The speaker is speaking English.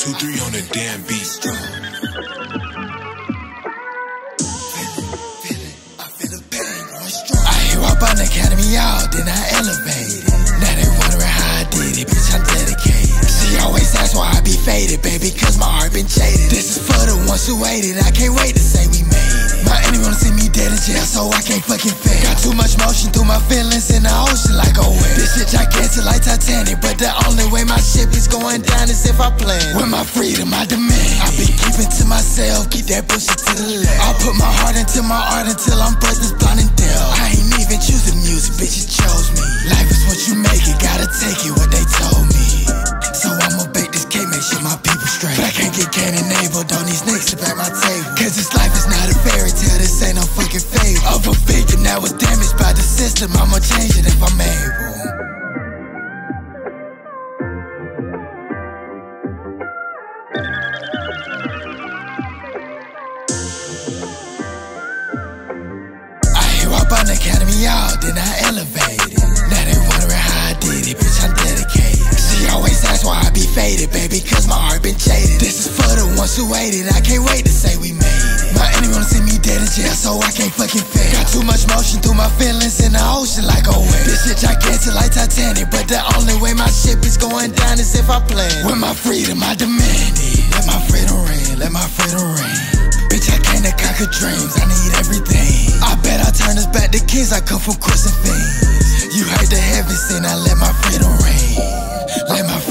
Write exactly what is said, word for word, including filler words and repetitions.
two three on the damn beat. I hear up on the academy, y'all, then I elevated. Now they wondering how I did it, bitch, I'm dedicated. She always asks why I be faded, baby, cause my heart been jaded. This is for the ones who waited, I can't wait to say we made it. My enemy wanna see me dead in jail, so I can't fucking fail. Got too much motion through my feelings in the ocean like a whale. This shit gigantic like Titanic, but the only way my ship is going down is if I plan. With my freedom, I demand. I be keeping to myself, keep that bullshit to the left. I'll put my heart into my art until I'm brothers blind and deaf. I ain't even choose the music, bitch, it chose me. Life is what you make it, gotta take it, what they told me. So I'ma bake this cake, make sure my people straight. But I can't get Cain and Abel, don't need snakes to back my table. Cause this life is not a fairy tale, this ain't no fucking fable. Of a victim that was damaged by the system, I'ma change it if I'm able. Up on the academy, y'all, then I elevated. Now they wondering how I did it, bitch, I'm dedicated. She always asks why I be faded, baby, cause my heart been jaded. This is for the ones who waited, I can't wait to say we made it. My enemy wanna see me dead in jail, so I can't fucking fail. Got too much motion through my feelings in the ocean like a whale. This shit gigantic like Titanic, but the only way my ship is going down is if I plan. With my freedom, I demand it. Let my freedom reign, let my freedom reign. Bitch, I came to conquer dreams, I need everything. I bet I turn us back to kings, I come from crucifix. You heard the heavens sing, I let my freedom reign. Let my